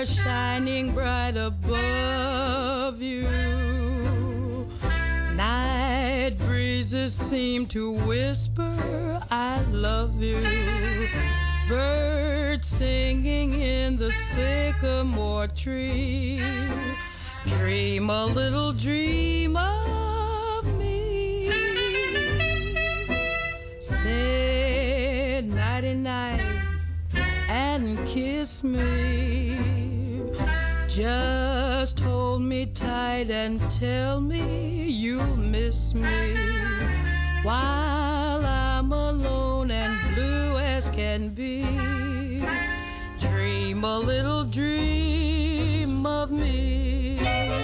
stars shining bright above you. Night breezes seem to whisper, I love you. Birds singing in the sycamore tree. Dream a little dream of me. Say nighty-night and kiss me. Just hold me tight and tell me you'll miss me. While I'm alone and blue as can be. Dream a little dream of me.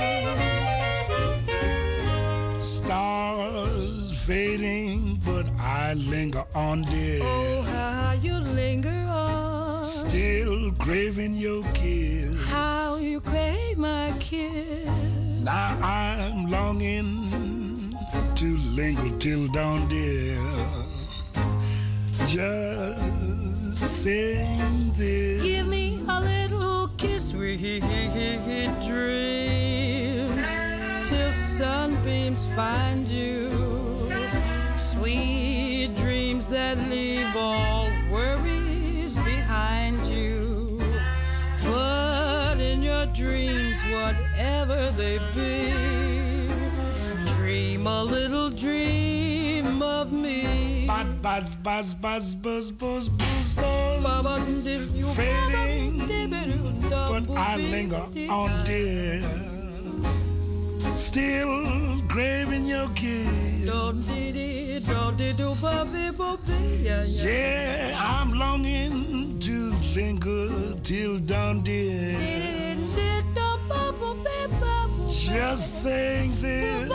Stars fading, but I linger on, dear. Oh, how you linger on. Still craving your kiss. How you crave my kiss. Now I'm longing to linger till dawn, dear. Just sing this. Give me a little kiss, sweet dreams, till sunbeams find you. Sweet dreams that leave all worries behind you. But in your dreams, whatever they be, dream a little dream of me. Buzz, buzz, buzz, buzz, buzz, buzz, buzz. Fading, but I linger on, dear. Still craving your kiss. Yeah, I'm longing to linger till dawn, dear. Just saying this.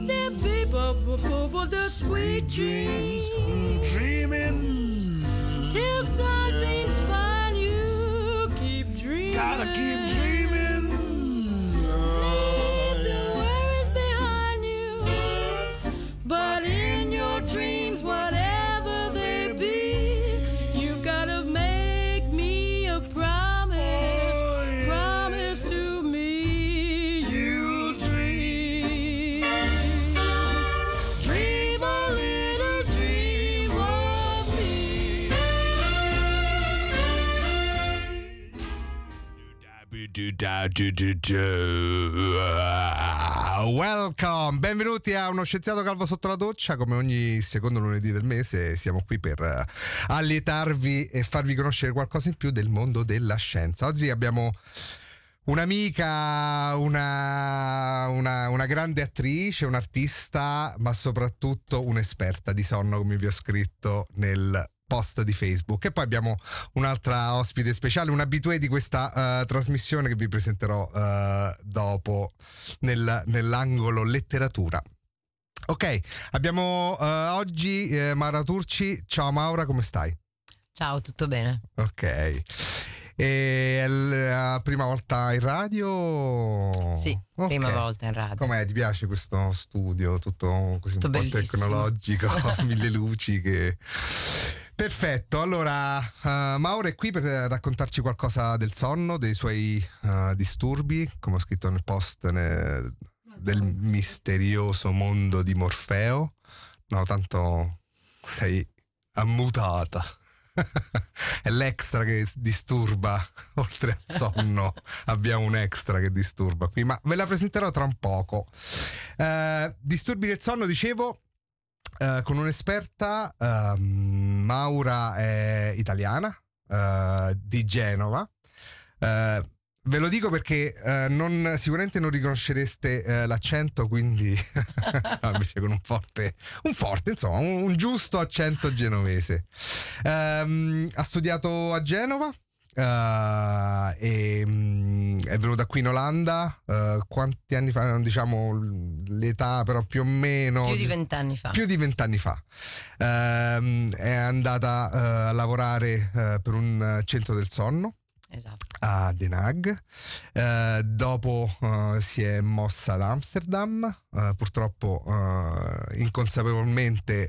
Sweet dreams, dreaming till sunbeams find you. Keep dreaming. Gotta keep dreaming. Leave the worries behind you. But in your dreams, whatever they be, you've gotta make me a promise. Promise to me you'll dream. Dream a little dream of me. Welcome, benvenuti a Uno Scienziato Calvo sotto la doccia. Come ogni secondo lunedì del mese siamo qui per allietarvi e farvi conoscere qualcosa in più del mondo della scienza. Oggi abbiamo un'amica, una grande attrice, un'artista, ma soprattutto un'esperta di sonno, come vi ho scritto nel post di Facebook. E poi abbiamo un'altra ospite speciale, un abitué di questa trasmissione che vi presenterò dopo nell'angolo letteratura. Ok, abbiamo oggi Maura Turci. Ciao Maura, come stai? Ciao, tutto bene? Ok. E è la prima volta in radio? Sì, okay. Prima volta in radio. Com'è? Ti piace questo studio? Tutto così tutto un po' bellissimo. tecnologico, mille luci che... Perfetto, allora Maura è qui per raccontarci qualcosa del sonno, dei suoi disturbi, come ho scritto nel post del misterioso mondo di Morfeo. No, tanto sei ammutata. È l'extra che disturba, oltre al sonno abbiamo un extra che disturba qui, ma ve la presenterò tra un poco. Disturbi del sonno, dicevo, con un'esperta. Maura è italiana, di Genova. Ve lo dico perché sicuramente non riconoscereste l'accento, quindi invece con un forte, insomma, un giusto accento genovese. Ha studiato a Genova, e è venuta qui in Olanda quanti anni fa? Non diciamo l'età, però più o meno più di 20 anni fa. Più di 20 anni fa. È andata a lavorare per un centro del sonno. esatto. A Den Haag, dopo si è mossa ad Amsterdam, purtroppo inconsapevolmente,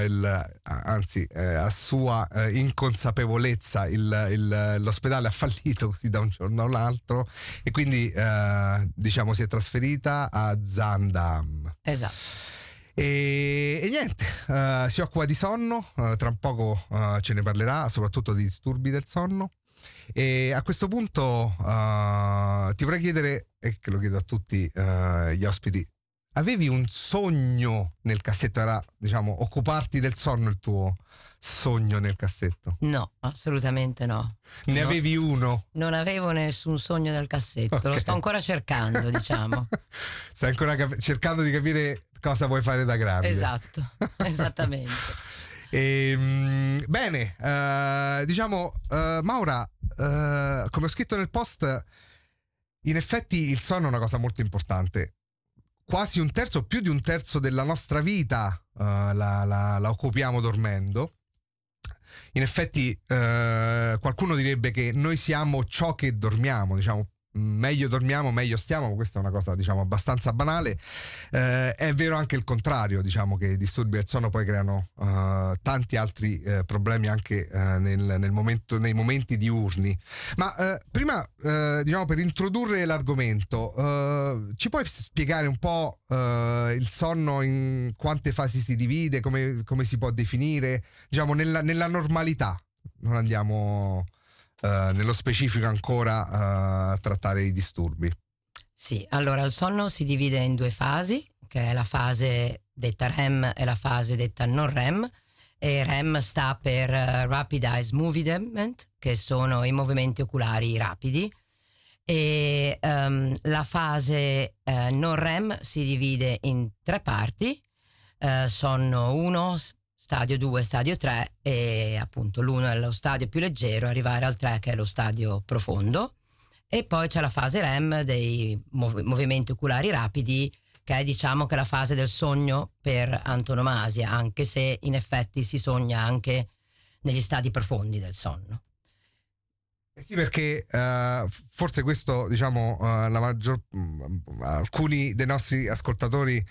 a sua inconsapevolezza l'ospedale ha fallito così da un giorno all'altro, e quindi diciamo si è trasferita a Zaandam. Esatto. E niente, si occupa di sonno, tra un poco ce ne parlerà, soprattutto di disturbi del sonno. E a questo punto ti vorrei chiedere, e che lo chiedo a tutti gli ospiti, avevi un sogno nel cassetto? Era, diciamo, occuparti del sonno il tuo sogno nel cassetto? No, assolutamente no. Ne avevi uno? Non avevo nessun sogno nel cassetto, Okay. Lo sto ancora cercando, diciamo. Stai ancora cercando di capire cosa vuoi fare da grande. Esatto, esattamente. Bene, diciamo, Maura, come ho scritto nel post, in effetti il sonno è una cosa molto importante. Quasi un terzo, più di un terzo della nostra vita la occupiamo dormendo. In effetti qualcuno direbbe che noi siamo ciò che dormiamo, diciamo, meglio dormiamo meglio stiamo, questa è una cosa, diciamo, abbastanza banale. È vero anche il contrario, diciamo che i disturbi del sonno poi creano tanti altri problemi anche nei momenti diurni. Ma prima, diciamo, per introdurre l'argomento, ci puoi spiegare un po' il sonno, in quante fasi si divide, come si può definire, diciamo, nella normalità? Non andiamo nello specifico ancora a trattare i disturbi. Sì, allora il sonno si divide in 2 fasi, che è la fase detta REM e la fase detta non REM. E REM sta per Rapid Eye Movement, che sono i movimenti oculari rapidi, e la fase non REM si divide in 3 parti, sonno 1, stadio 2, stadio 3, e appunto l'1 è lo stadio più leggero, arrivare al 3 che è lo stadio profondo, e poi c'è la fase REM dei movimenti oculari rapidi, che è, diciamo, che la fase del sogno per antonomasia, anche se in effetti si sogna anche negli stadi profondi del sonno. Sì, perché forse questo, diciamo, alcuni dei nostri ascoltatori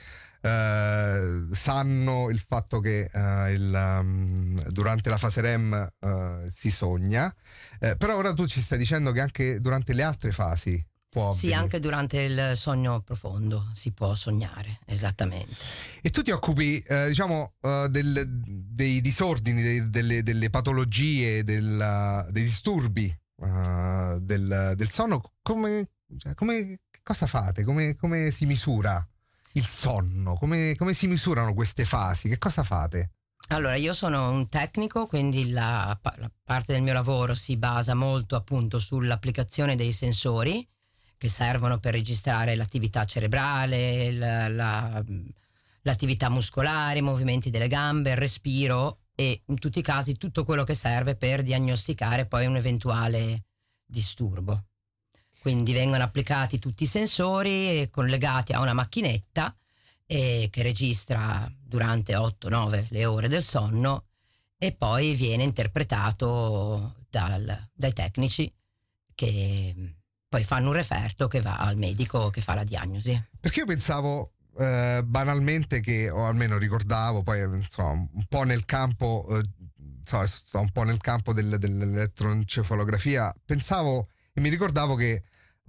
sanno il fatto che durante la fase REM si sogna, però ora tu ci stai dicendo che anche durante le altre fasi può avvenire. Sì, anche durante il sogno profondo si può sognare, esattamente. E tu ti occupi, diciamo, dei disordini, delle patologie, dei disturbi del sonno. Cosa fate? Come si misura il sonno? Come si misurano queste fasi? Che cosa fate? Allora, io sono un tecnico, quindi la parte del mio lavoro si basa molto appunto sull'applicazione dei sensori che servono per registrare l'attività cerebrale, l'attività muscolare, i movimenti delle gambe, il respiro, e in tutti i casi tutto quello che serve per diagnosticare poi un eventuale disturbo. Quindi vengono applicati tutti i sensori collegati a una macchinetta che registra durante 8-9 le ore del sonno, e poi viene interpretato dai tecnici, che poi fanno un referto che va al medico che fa la diagnosi. Perché io pensavo banalmente o almeno ricordavo, poi insomma un po' nel campo, sto un po' nel campo dell'elettroencefalografia, pensavo e mi ricordavo che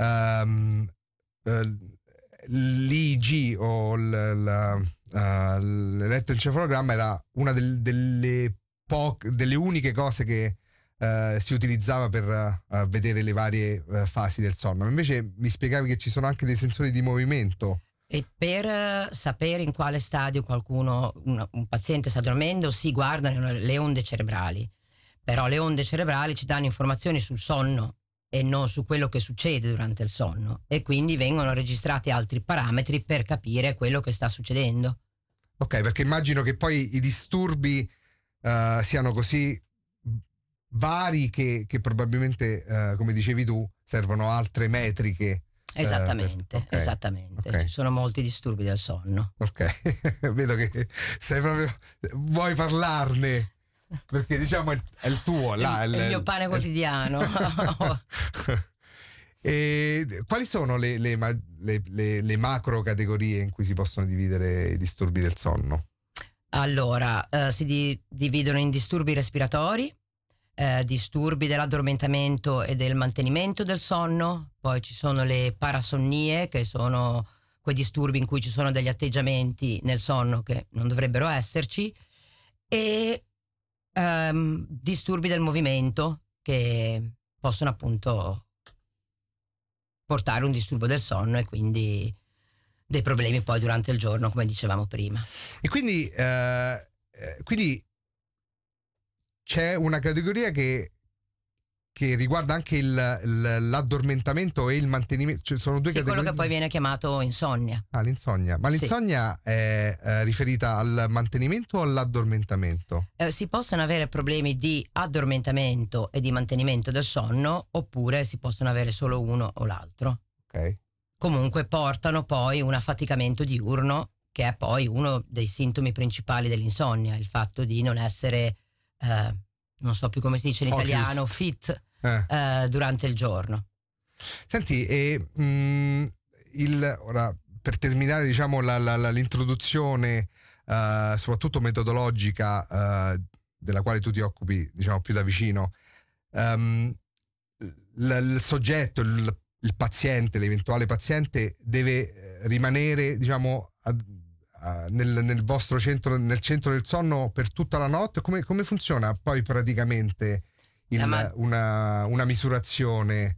l'EEG o l'elettroencefalogramma era una delle uniche cose che si utilizzava per vedere le varie fasi del sonno. Invece mi spiegavi che ci sono anche dei sensori di movimento. E per sapere in quale stadio un paziente sta dormendo, si guardano le onde cerebrali. Però le onde cerebrali ci danno informazioni sul sonno e non su quello che succede durante il sonno, e quindi vengono registrati altri parametri per capire quello che sta succedendo. Ok, perché immagino che poi i disturbi siano così vari che probabilmente, come dicevi tu, servono altre metriche. Esattamente, esattamente. Okay. Ci sono molti disturbi del sonno. Ok, vedo che sei proprio... vuoi parlarne. perché diciamo è il tuo, là, il mio pane quotidiano. E quali sono le macro categorie in cui si possono dividere i disturbi del sonno? Allora, si dividono in disturbi respiratori, disturbi dell'addormentamento e del mantenimento del sonno, poi ci sono le parasonnie, che sono quei disturbi in cui ci sono degli atteggiamenti nel sonno che non dovrebbero esserci, e disturbi del movimento, che possono appunto portare un disturbo del sonno e quindi dei problemi poi durante il giorno, come dicevamo prima. E quindi c'è una categoria che riguarda anche l'addormentamento e il mantenimento, cioè sono due categorie. Quello che poi viene chiamato insonnia. L'insonnia. Ma l'insonnia è riferita al mantenimento o all'addormentamento? Si possono avere problemi di addormentamento e di mantenimento del sonno, oppure si possono avere solo uno o l'altro. Ok. Comunque portano poi un affaticamento diurno, che è poi uno dei sintomi principali dell'insonnia, il fatto di non essere, non so più come si dice in italiano, fit durante il giorno. Senti, ora per terminare, diciamo, l'introduzione soprattutto metodologica della quale tu ti occupi, diciamo, più da vicino, il soggetto, il paziente, l'eventuale paziente deve rimanere, diciamo, nel vostro centro, nel centro del sonno per tutta la notte. Come funziona poi praticamente una misurazione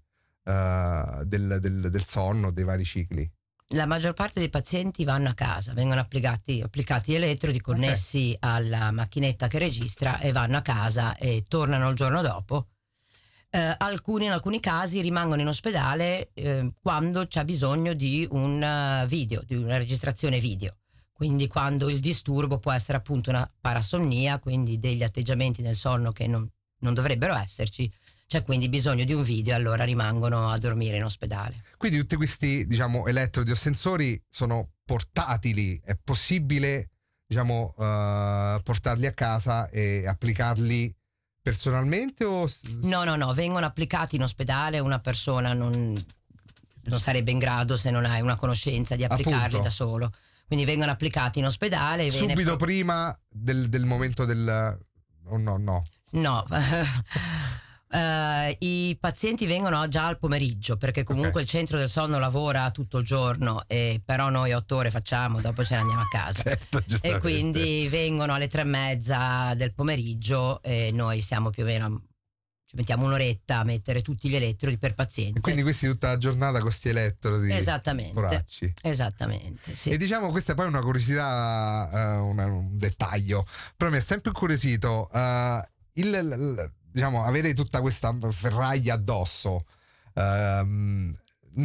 del sonno, dei vari cicli? La maggior parte dei pazienti vanno a casa, vengono applicati elettrodi connessi alla macchinetta che registra, e vanno a casa e tornano il giorno dopo. In alcuni casi rimangono in ospedale quando c'è bisogno di un video, di una registrazione video. Quindi quando il disturbo può essere appunto una parasonnia, quindi degli atteggiamenti nel sonno che non dovrebbero esserci, c'è quindi bisogno di un video, e allora rimangono a dormire in ospedale. Quindi tutti questi, diciamo, elettrodi o sensori sono portatili, è possibile, diciamo, portarli a casa e applicarli personalmente o... No, vengono applicati in ospedale. Una persona non sarebbe in grado, se non hai una conoscenza, di applicarli appunto da solo. Quindi vengono applicati in ospedale. Subito prima del momento del... Oh, no. No. I pazienti vengono già al pomeriggio, perché comunque il centro del sonno lavora tutto il giorno, però noi 8 ore facciamo, dopo ce ne andiamo a casa. Certo, e quindi vengono alle 3:30 del pomeriggio, e noi siamo più o meno, ci mettiamo un'oretta a mettere tutti gli elettrodi per paziente. E quindi questi tutta la giornata con questi elettrodi. Esattamente, sì. E diciamo, questa è poi una curiosità, un dettaglio, però mi è sempre incuriosito diciamo, avere tutta questa ferraglia addosso non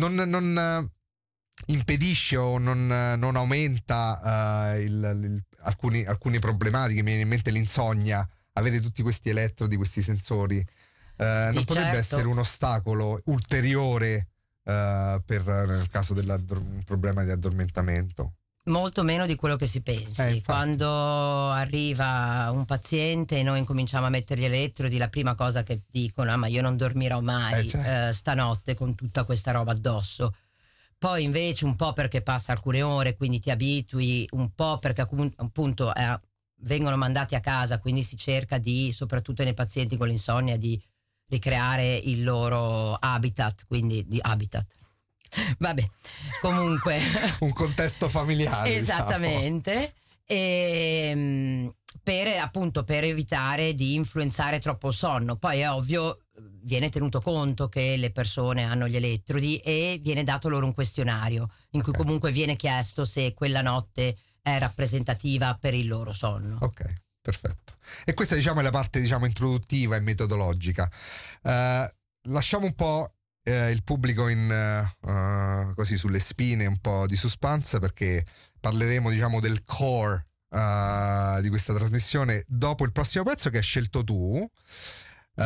impedisce o non aumenta alcune problematiche. Mi viene in mente l'insonnia, avere tutti questi elettrodi, questi sensori non potrebbe essere un ostacolo ulteriore nel caso un problema di addormentamento? Molto meno di quello che si pensi. Quando arriva un paziente e noi incominciamo a mettere gli elettrodi, la prima cosa che dicono: ma io non dormirò mai stanotte con tutta questa roba addosso. Poi invece un po' perché passa alcune ore, quindi ti abitui, un po' perché appunto vengono mandati a casa, quindi si cerca soprattutto nei pazienti con l'insonnia, di ricreare il loro habitat, quindi di habitat. Vabbè, comunque un contesto familiare, esattamente, diciamo. Per evitare di influenzare troppo il sonno. Poi è ovvio, viene tenuto conto che le persone hanno gli elettrodi e viene dato loro un questionario in cui comunque viene chiesto se quella notte è rappresentativa per il loro sonno. Ok, perfetto. E questa, diciamo, è la parte, diciamo, introduttiva e metodologica. Lasciamo un po' il pubblico così sulle spine, un po' di suspense, perché parleremo, diciamo, del core di questa trasmissione dopo il prossimo pezzo che hai scelto tu.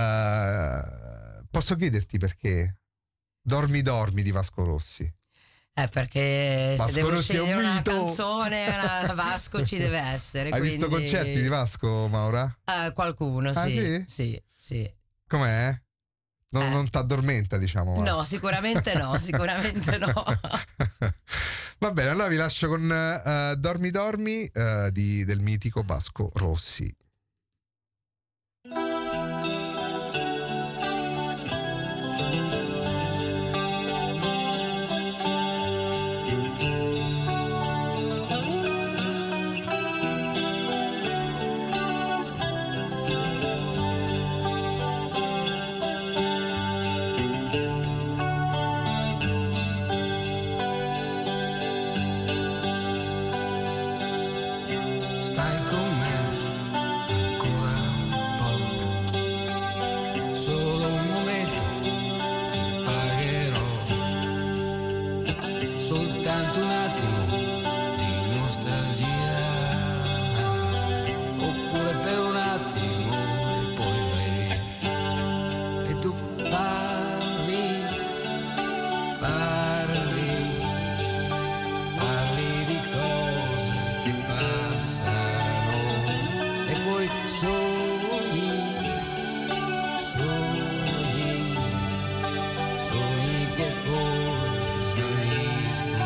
Posso chiederti perché? Dormi di Vasco Rossi. Perché Vasco se devo Rossi è un scegliere una mito. canzone, Vasco ci deve essere. Hai visto concerti di Vasco, Maura? Qualcuno, Ah, sì. Com'è? Non t'addormenta, diciamo. Vasco. No, sicuramente no. Va bene, allora vi lascio con Dormi Dormi del mitico Vasco Rossi. Stai con me ancora un po', solo un momento ti pagherò, soltanto un attimo di nostalgia, oppure per un attimo e poi vai via, e tu parli di cose che passano e poi sogni che poi svaniscono.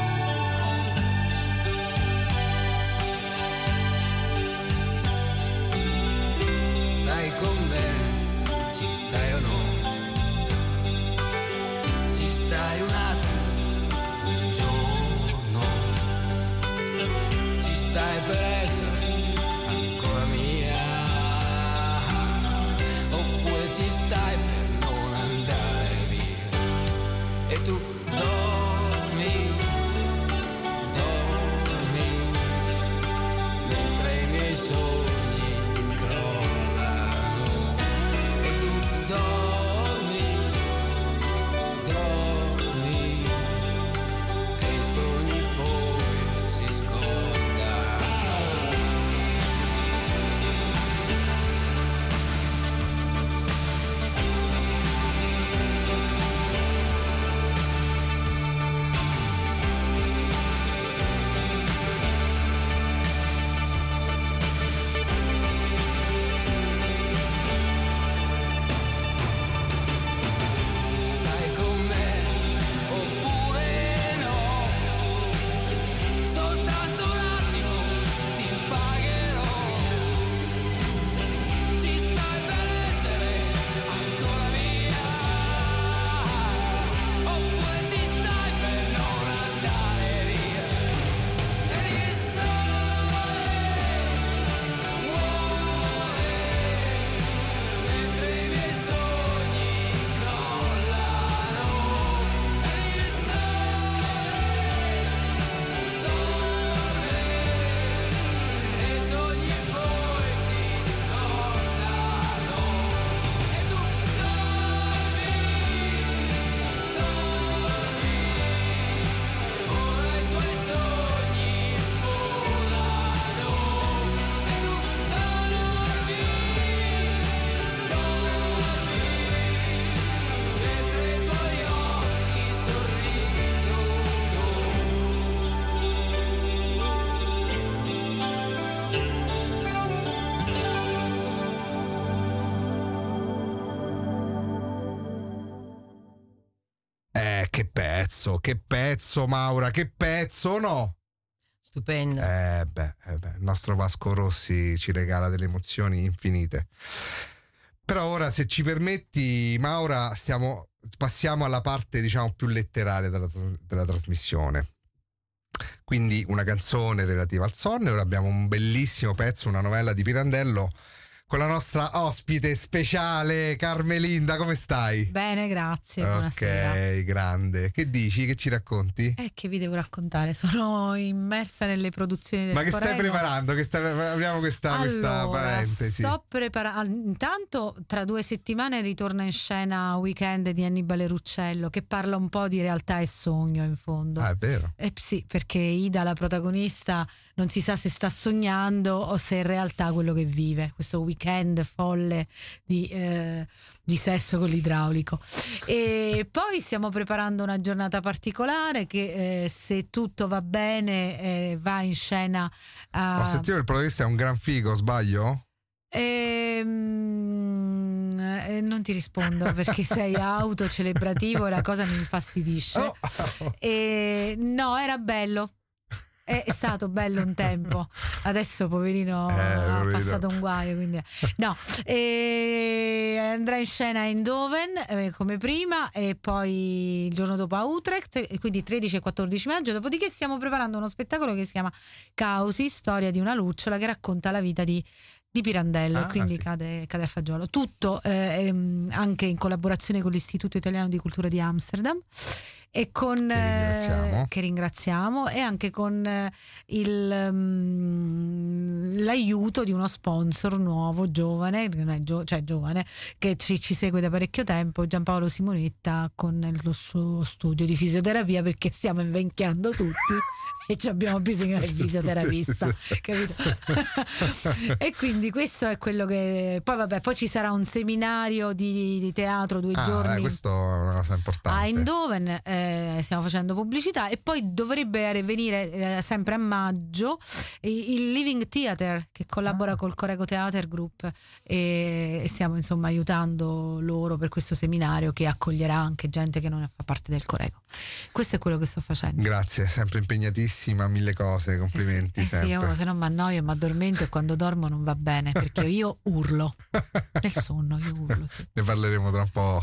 Stai con me, ci stai o no? Ci stai un attimo, un giorno, ci stai per essere ancora mia, oppure ci stai per non andare via, e tu dormi, mentre i miei sogni crollano, e tu dormi, e i sogni poi si scordano. Stai con me oppure no? Soltanto un attimo ti pagherò. Ci stai per essere ancora mia, oppure ci stai per non andare via, e il sole muore mentre i miei sogni crollano, e il sole dorme e i sogni poi si scordano, e tu dormi, ora i tuoi sogni volano, e tu dormi, mentre i tuoi occhi sorridono. Che pezzo, Maura, che pezzo, no? Stupendo. Il nostro Vasco Rossi ci regala delle emozioni infinite. Però ora, se ci permetti, Maura, passiamo alla parte, diciamo, più letteraria della trasmissione. Quindi una canzone relativa al sonno, e ora abbiamo un bellissimo pezzo, una novella di Pirandello, con la nostra ospite speciale, Carmelinda. Come stai? Bene, grazie, buonasera. Ok, grande. Che dici? Che ci racconti? Che vi devo raccontare? Sono immersa nelle produzioni del Ma che stai Coreno. preparando? Apriamo questa parentesi. Sto preparando. Intanto, tra 2 settimane ritorna in scena Weekend di Annibale Ruccello, che parla un po' di realtà e sogno, in fondo. Ah, è vero. Sì, perché Ida, la protagonista, non si sa se sta sognando o se è in realtà quello che vive. Questo Weekend weekend folle di sesso con l'idraulico. E poi stiamo preparando una giornata particolare che se tutto va bene va in scena Ho sentito che il protagonista è un gran figo, sbaglio? Non ti rispondo perché sei autocelebrativo e la cosa mi infastidisce. No, era bello. È stato bello un tempo, adesso poverino ha passato un guaio, quindi no. Andrà in scena a Eindhoven come prima e poi il giorno dopo a Utrecht, quindi 13 e 14 maggio. Dopodiché stiamo preparando uno spettacolo che si chiama Causi, storia di una lucciola, che racconta la vita di Pirandello, quindi sì. cade a fagiolo. Tutto anche in collaborazione con l'Istituto Italiano di Cultura di Amsterdam e con che ringraziamo e anche con l'aiuto di uno sponsor nuovo, giovane, giovane, che ci segue da parecchio tempo, Giampaolo Simonetta, con il suo studio di fisioterapia, perché stiamo invecchiando tutti e abbiamo bisogno del fisioterapista, capito? E quindi questo è quello che poi ci sarà un seminario di teatro 2 giorni. Questo è una cosa importante. A Eindhoven stiamo facendo pubblicità e poi dovrebbe venire sempre a maggio il Living Theatre, che collabora col Corego Theater Group, e stiamo insomma aiutando loro per questo seminario che accoglierà anche gente che non fa parte del Corego. Questo è quello che sto facendo. Grazie, sempre impegnatissima, mille cose, complimenti. Sì, io se non mi annoio mi addormento e quando dormo non va bene, perché io urlo nel sonno, sì. Ne parleremo tra un po'.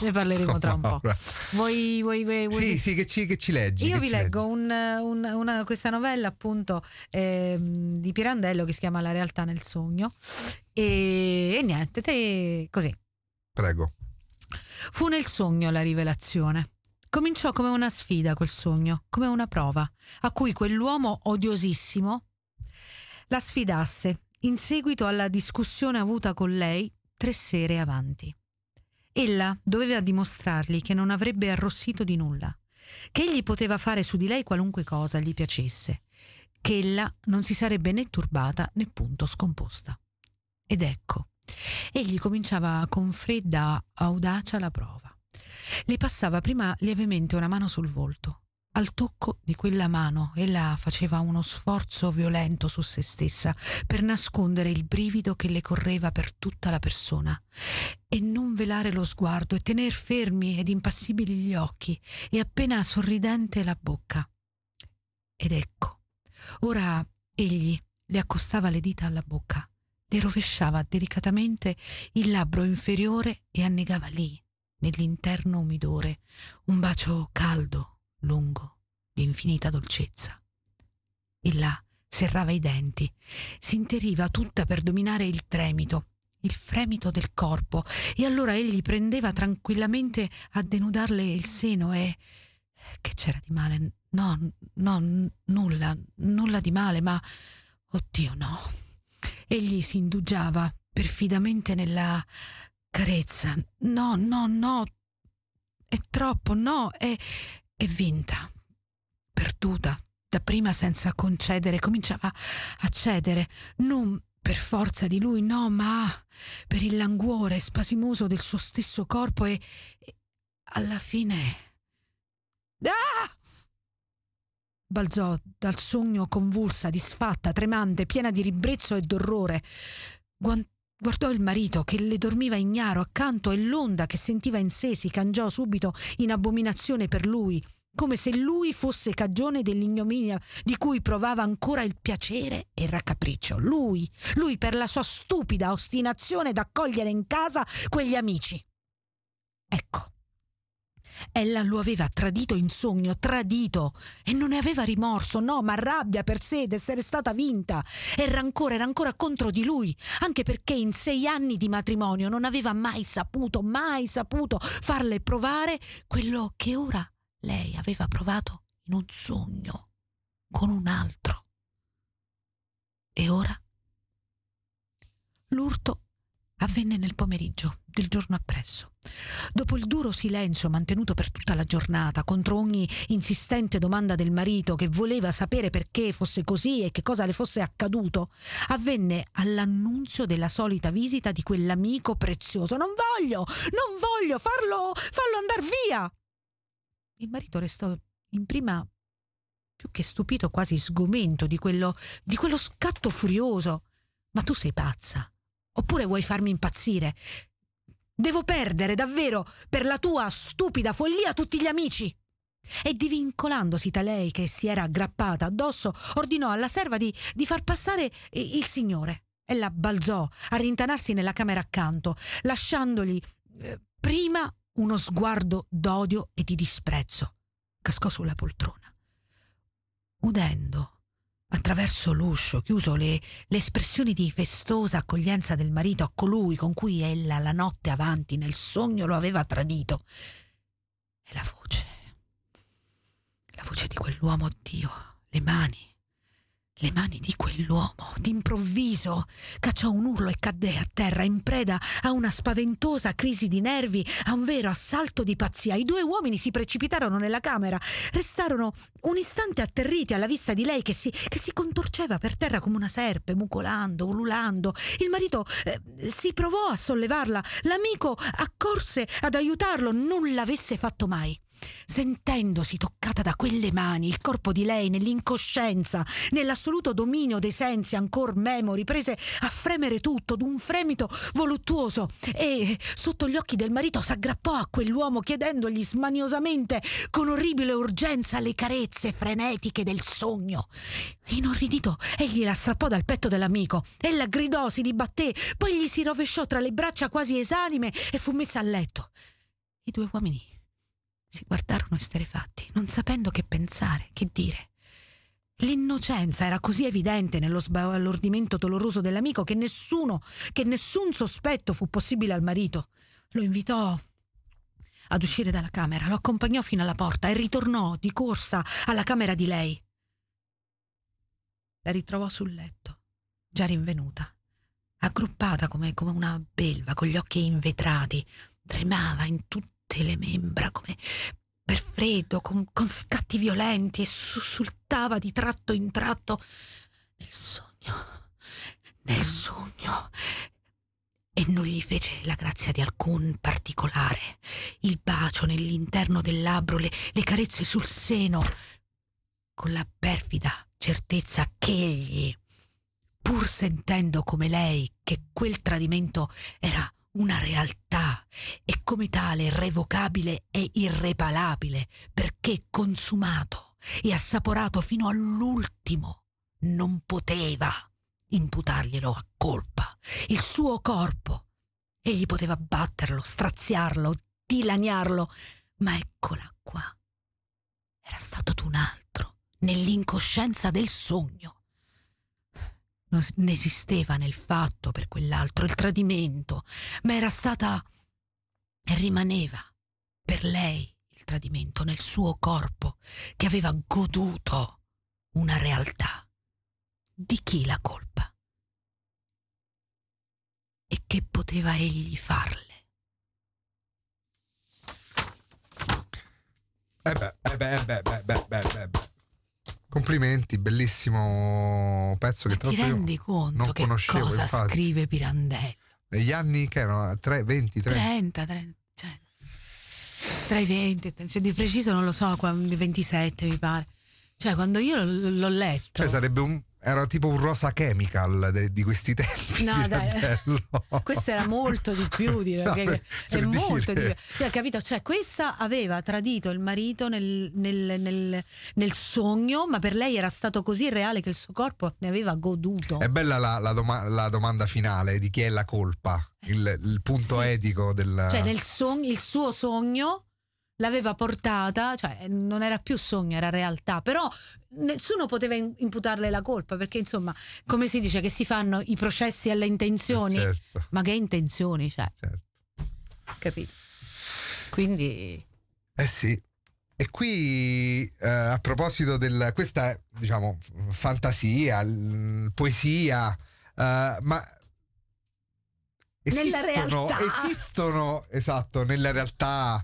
Vuoi sì, che ci leggi? Io vi leggo questa novella appunto di Pirandello che si chiama La realtà nel sogno e niente, te così. Prego. Fu nel sogno la rivelazione. Cominciò come una sfida quel sogno, come una prova, a cui quell'uomo odiosissimo la sfidasse in seguito alla discussione avuta con lei 3 sere avanti. Ella doveva dimostrargli che non avrebbe arrossito di nulla, che egli poteva fare su di lei qualunque cosa gli piacesse, che ella non si sarebbe né turbata né punto scomposta. Ed ecco, egli cominciava con fredda audacia la prova. Le passava prima lievemente una mano sul volto. Al tocco di quella mano ella faceva uno sforzo violento su se stessa per nascondere il brivido che le correva per tutta la persona e non velare lo sguardo e tener fermi ed impassibili gli occhi e appena sorridente la bocca. Ed ecco, ora egli le accostava le dita alla bocca, le rovesciava delicatamente il labbro inferiore e annegava lì, nell'interno umidore, un bacio caldo, lungo, di infinita dolcezza. Ella serrava i denti, si interiva tutta per dominare il fremito del corpo, e allora egli prendeva tranquillamente a denudarle il seno e... Che c'era di male? No, nulla di male, ma... Oddio, no. Egli si indugiava perfidamente nella... carezza. No, è troppo, no, è vinta, perduta, dapprima senza concedere, cominciava a cedere, non per forza di lui, no, ma per il languore spasimoso del suo stesso corpo e alla fine... Balzò dal sogno convulsa, disfatta, tremante, piena di ribrezzo e d'orrore. Guardò il marito che le dormiva ignaro accanto e l'onda che sentiva in sé si cangiò subito in abominazione per lui, come se lui fosse cagione dell'ignominia di cui provava ancora il piacere e il raccapriccio. Lui per la sua stupida ostinazione d'accogliere in casa quegli amici. Ecco, ella lo aveva tradito in sogno, tradito, e non ne aveva rimorso, no, ma rabbia per sé d'essere stata vinta, e rancore, era ancora contro di lui, anche perché in 6 anni di matrimonio non aveva mai saputo farle provare quello che ora lei aveva provato in un sogno con un altro. E ora? L'urto avvenne nel pomeriggio, del giorno appresso. Dopo il duro silenzio mantenuto per tutta la giornata contro ogni insistente domanda del marito che voleva sapere perché fosse così e che cosa le fosse accaduto, avvenne all'annunzio della solita visita di quell'amico prezioso. Non voglio farlo andar via. Il marito restò in prima più che stupito, quasi sgomento di quello scatto furioso. Ma tu sei pazza? Oppure vuoi farmi impazzire? Devo perdere davvero per la tua stupida follia tutti gli amici? E divincolandosi da lei che si era aggrappata addosso, ordinò alla serva di far passare il signore. Ella balzò a rintanarsi nella camera accanto, lasciandogli prima uno sguardo d'odio e di disprezzo. Cascò sulla poltrona. Udendo attraverso l'uscio chiuso le espressioni di festosa accoglienza del marito a colui con cui ella la notte avanti nel sogno lo aveva tradito, e la voce di quell'uomo, Dio, le mani di quell'uomo, d'improvviso cacciò un urlo e cadde a terra in preda a una spaventosa crisi di nervi, a un vero assalto di pazzia. I due uomini si precipitarono nella camera, restarono un istante atterriti alla vista di lei che si contorceva per terra come una serpe, mucolando, ululando. Il marito si provò a sollevarla, l'amico accorse ad aiutarlo, non l'avesse fatto mai. Sentendosi toccata da quelle mani, il corpo di lei nell'incoscienza, nell'assoluto dominio dei sensi ancor memori, prese a fremere tutto d'un fremito voluttuoso e sotto gli occhi del marito s'aggrappò a quell'uomo chiedendogli smaniosamente con orribile urgenza le carezze frenetiche del sogno. Inorridito egli la strappò dal petto dell'amico. Ella gridò, si dibatté, poi gli si rovesciò tra le braccia quasi esanime e fu messa a letto. I due uomini si guardarono esterrefatti, non sapendo che pensare, che dire. L'innocenza era così evidente nello sbalordimento doloroso dell'amico che nessun sospetto fu possibile al marito. Lo invitò ad uscire dalla camera, lo accompagnò fino alla porta e ritornò di corsa alla camera di lei. La ritrovò sul letto, già rinvenuta, aggruppata come una belva, con gli occhi invetrati, tremava in tutte le membra come per freddo, con scatti violenti, e sussultava di tratto in tratto nel sogno, e non gli fece la grazia di alcun particolare, il bacio nell'interno del labbro, le carezze sul seno, con la perfida certezza che egli, pur sentendo come lei che quel tradimento era una realtà e come tale irrevocabile e irreparabile, perché consumato e assaporato fino all'ultimo, non poteva imputarglielo a colpa. Il suo corpo, egli poteva batterlo, straziarlo, dilaniarlo, ma eccola qua, era stato d'un altro, nell'incoscienza del sogno. Non esisteva nel fatto per quell'altro il tradimento, ma era stata e rimaneva per lei il tradimento nel suo corpo che aveva goduto una realtà. Di chi la colpa? E che poteva egli farle? Complimenti, bellissimo pezzo che tra Ti l'altro rendi io conto non che conoscevo, cosa infatti. scrive Pirandello? Negli anni che erano 20, 30, cioè, tra i 20, cioè, di preciso non lo so, 27 mi pare. Cioè, quando io l'ho letto, cioè era tipo un Rosa Chemical di questi tempi. no dai, Pirandello. questo era molto di più, direi. No, che per è molto di dire. più. Cioè, capito? Cioè, questa aveva tradito il marito nel sogno, ma per lei era stato così reale che il suo corpo ne aveva goduto. È bella la domanda finale di chi è la colpa, il punto Sì. etico del... Cioè, il suo sogno l'aveva portata, cioè non era più sogno, era realtà, però nessuno poteva imputarle la colpa, perché insomma, come si dice che si fanno i processi alle intenzioni, Certo, ma che intenzioni, cioè, certo. capito? Quindi Eh sì. E qui a proposito questa diciamo fantasia, poesia, ma esistono, esatto, nella realtà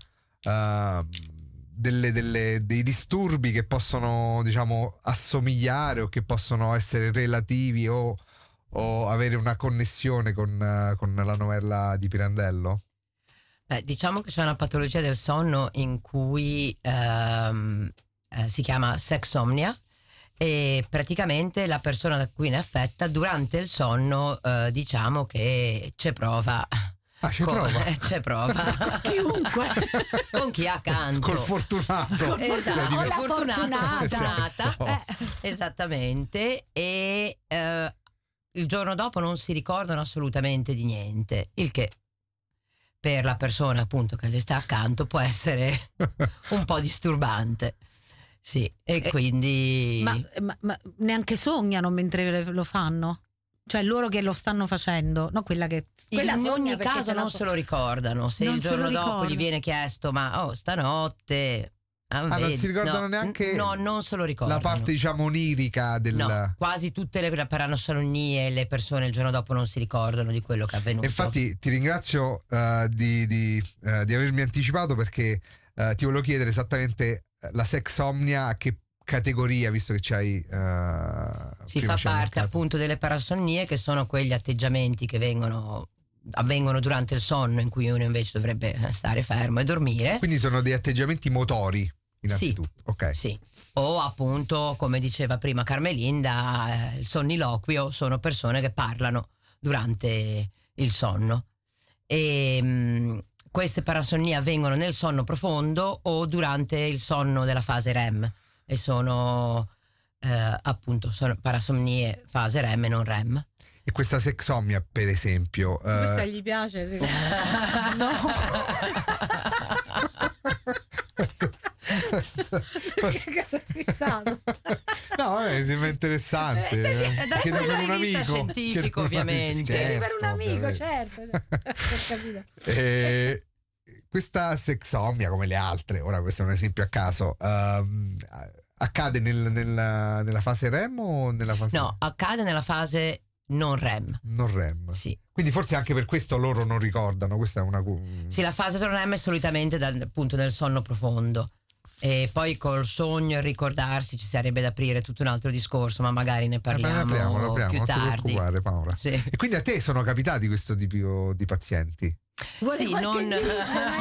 dei disturbi che possono, diciamo, assomigliare o che possono essere relativi o avere una connessione con la novella di Pirandello? Diciamo che c'è una patologia del sonno in cui si chiama sexomnia, e praticamente la persona da cui ne è affetta durante il sonno diciamo che c'è prova. C'è prova Con chiunque. con chi ha accanto, Col fortunato. esatto, o la fortunata. Esatto. Esattamente. E il giorno dopo non si ricordano assolutamente di niente, il che per la persona appunto che le sta accanto può essere un po' disturbante. Sì, e quindi Ma neanche sognano mentre lo fanno? Cioè loro che lo stanno facendo, no? Quella in sogna ogni perché caso non se lo ricordano. Se Non il se lo giorno dopo ricordano. gli viene chiesto ma stanotte non si ricordano neanche no, non se lo ricordano. la parte, diciamo, onirica del... No, quasi tutte le paranosonie le persone il giorno dopo non si ricordano di quello che è avvenuto. Infatti ti ringrazio di avermi anticipato, perché ti volevo chiedere esattamente la sexomnia a che categoria, visto che c'hai Si fa parte appunto delle parasonnie, che sono quegli atteggiamenti che avvengono durante il sonno, in cui uno invece dovrebbe stare fermo e dormire. Quindi sono dei atteggiamenti motori innanzitutto. Sì, ok. sì. O appunto, come diceva prima Carmelinda, il sonniloquio sono persone che parlano durante il sonno. E queste parasonnie avvengono nel sonno profondo o durante il sonno della fase REM, e sono appunto sono parasomnie fase REM e non REM. E questa sexomnia, per esempio, Questa gli piace? No. Che cosa fissato? no, vabbè, sembra interessante. Da Chiedo punto per di un vista amico. scientifico, Chiedo per un amico. ovviamente. Chiedi per un amico, ovviamente. certo. Ho capito. Questa sexomnia, come le altre, ora questo è un esempio a caso, accade nella fase REM o nella fase... No, accade nella fase non REM. Non REM. Sì. Quindi forse anche per questo loro non ricordano. Questa è una... Sì, la fase non REM è solitamente appunto nel sonno profondo. E poi col sogno e ricordarsi ci sarebbe da aprire tutto un altro discorso, ma magari ne parliamo lo apriamo, più non ti tardi. preoccupare, Paola. Sì. E quindi a te sono capitati questo tipo di pazienti? Vuole Sì, qualche non... indizio,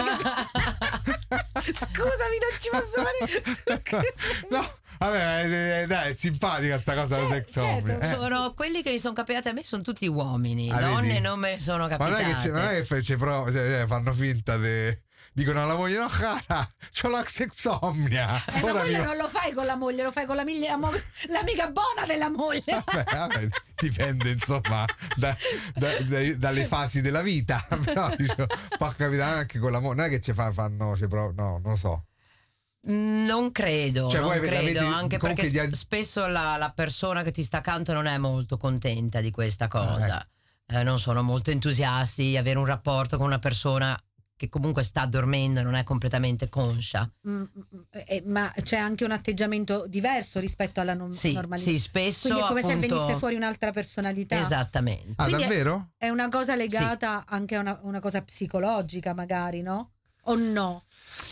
Scusami, non ci posso fare. No, vabbè, dai, è simpatica sta cosa della sexomnia. certo, Sono quelli che mi sono capitati a me, sono tutti uomini, Ah, donne vedi? non me ne sono Ma capitate. non è che c'è prova, cioè, fanno finta dicono alla moglie: no cara, c'ho la sexomnia. Ma Ora quello mi- non lo fai con la moglie, lo fai con l'amica buona della moglie. Vabbè, dipende insomma dalle fasi della vita. Però dicevo, può capitare anche con la moglie. Non è che fanno, no, non lo so. Non credo, Cioè, non voi credo, avete anche comunque perché spesso la persona che ti sta accanto non è molto contenta di questa cosa. Non sono molto entusiasti. Avere un rapporto con una persona che comunque sta dormendo e non è completamente conscia. Ma c'è anche un atteggiamento diverso rispetto alla normalità. Sì, spesso Quindi è come appunto, se venisse fuori un'altra personalità. Esattamente. Ah, Quindi davvero? È una cosa legata anche a una cosa psicologica, magari, no? O no?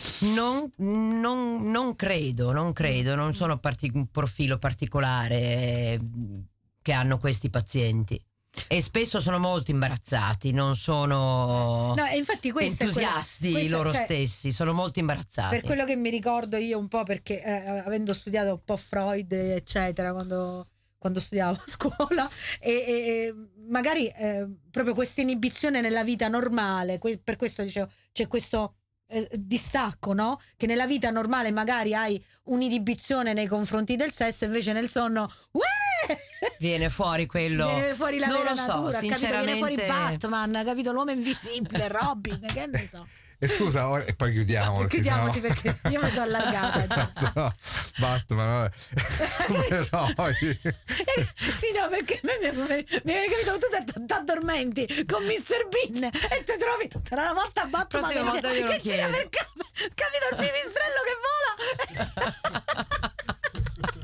Non credo, non sono un profilo particolare che hanno questi pazienti. E spesso sono molto imbarazzati, non sono No, e infatti questa entusiasti questa, loro cioè, stessi, sono molto imbarazzati. Per quello che mi ricordo io un po', perché avendo studiato un po' Freud, eccetera, quando studiavo a scuola, e magari proprio questa inibizione nella vita normale, per questo dicevo, c'è questo distacco, no? Che nella vita normale magari hai un'inibizione nei confronti del sesso, invece nel sonno viene fuori quello, viene fuori la non vera lo so, natura, capito? Viene fuori sinceramente. Batman, capito? L'uomo invisibile, Robin, che ne so. E scusa, e poi chiudiamo. Chiudiamoci perché io mi sono allargata. Esatto, no, Batman, vabbè. Supereroi. Sì, no, perché a me mi viene capito, tu ti addormenti con Mr. Bean e ti trovi tutta la volta a Batman Prossima volta glielo che gira chiedo. per capito, il pipistrello che vola.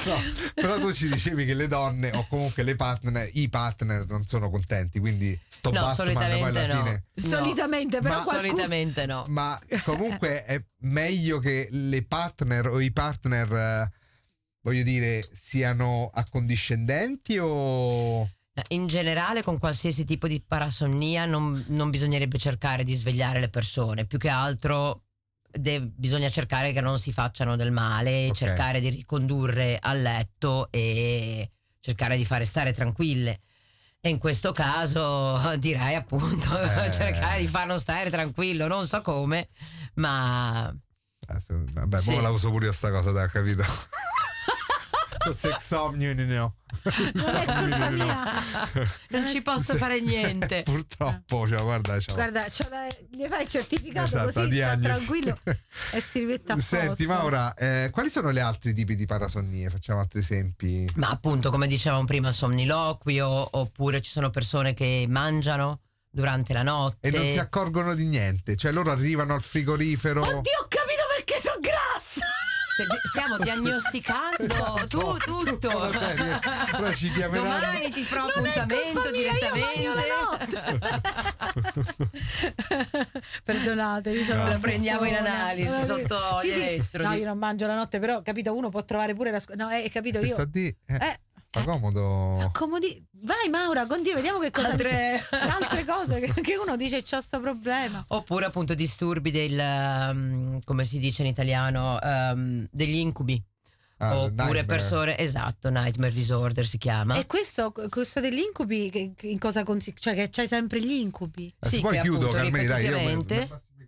No, però tu ci dicevi che le donne o comunque i partner non sono contenti, quindi sto No, Batman poi solitamente alla no. fine. Solitamente, però Ma qualcuno... Solitamente no. Ma comunque è meglio che le partner o i partner, voglio dire, siano accondiscendenti o... In generale, con qualsiasi tipo di parasonnia non bisognerebbe cercare di svegliare le persone, più che altro bisogna cercare che non si facciano del male, Ok. cercare di ricondurre a letto e cercare di fare stare tranquille. E in questo caso direi appunto cercare di farlo stare tranquillo, non so come, ma Vabbè, Sì. mo la uso pure io sta cosa, da capito? So sexomnio ne ho. colpa mia. non ci posso fare niente. Purtroppo, cioè, guarda, Guarda, gli fai il certificato Esatto, la così sta diagnosi. tranquillo e si rimette a posto. Senti Maura, quali sono gli altri tipi di parasonnie? Facciamo altri esempi. Ma appunto, come dicevamo prima, somniloquio, oppure ci sono persone che mangiano durante la notte. E non si accorgono di niente, cioè loro arrivano al frigorifero. Oddio, ho capito perché sono grassa. Stiamo diagnosticando tutto. Ora ci chiameranno. Domani ti pro Non è appuntamento colpa mia, io direttamente. Perdonatemi, sono La una prendiamo in buffona. analisi sotto Sì, gli sì. elettrodi. No, io non mangio la notte, però capito, uno può trovare pure la no, capito Ti io. sto a dire, fa comodo. Vai Maura, continua, vediamo che cosa Altre cose che uno dice c'ho sto problema. Oppure appunto disturbi come si dice in italiano, degli incubi. Oppure nightmare. persone, esatto, nightmare disorder si chiama. E questo degli incubi in cosa consiste? Cioè che c'hai sempre gli incubi? Se Sì, poi che chiudo, appunto Carmeli, dai, io ripetutamente-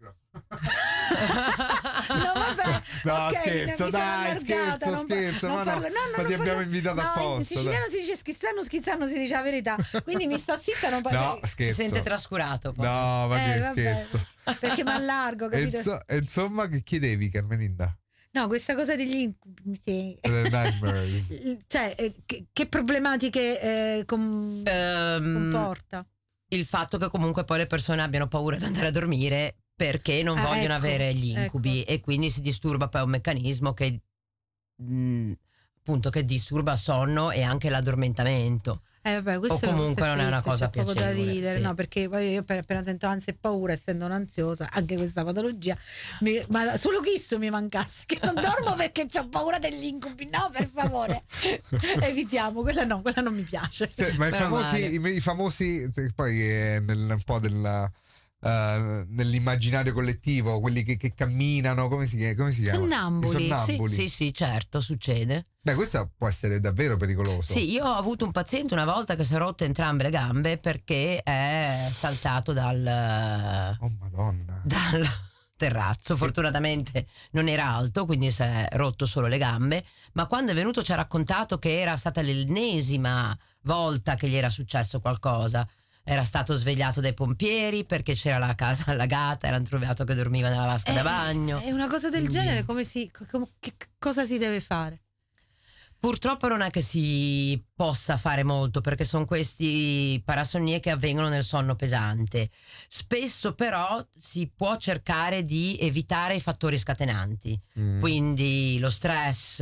No, vabbè. No, ok, scherzo, mi sono dai, allargata, scherzo, non ma no, parlo- ma ti abbiamo invitato no, apposta, in siciliano si dice schizzano si dice la verità. Quindi mi sto zitta, non parlo. No, Si scherzo. sente trascurato poi. No, ma che vabbè. scherzo. Perché mi allargo, capito? E insomma, che chiedevi, Carmelinda? No, questa cosa degli incubi. The nightmares. Cioè, che problematiche comporta? Il fatto che comunque poi le persone abbiano paura di andare a dormire perché non vogliono ecco, avere gli incubi, ecco. e quindi si disturba poi un meccanismo che appunto che disturba il sonno e anche l'addormentamento. Vabbè, questo O comunque non è una triste, cosa c'è poco da piacevole, ridere, sì. no, perché poi io appena sento ansia e paura, essendo un'ansiosa, anche questa patologia, ma solo questo mi mancasse, che non dormo perché ho paura degli incubi, no, per favore, evitiamo, quella non mi piace. Ma Meno male. i famosi poi un po' nell'immaginario collettivo, quelli che camminano, come si chiama? Sonnambuli, I sonnambuli. Sì, certo, succede. Beh, questo può essere davvero pericoloso. Sì, io ho avuto un paziente una volta che si è rotto entrambe le gambe perché è saltato dal Oh Madonna. terrazzo. Fortunatamente non era alto, quindi si è rotto solo le gambe, ma quando è venuto ci ha raccontato che era stata l'ennesima volta che gli era successo qualcosa. Era stato svegliato dai pompieri perché c'era la casa allagata, era trovato che dormiva nella vasca da bagno. È una cosa del genere, che cosa si deve fare? Purtroppo non è che si possa fare molto, perché sono questi parasonnie che avvengono nel sonno pesante. Spesso però si può cercare di evitare i fattori scatenanti, quindi lo stress,